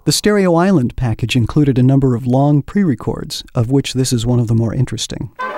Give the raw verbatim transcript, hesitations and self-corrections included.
The Stereo Island package included a number of long pre-records, of which this is one of the more interesting.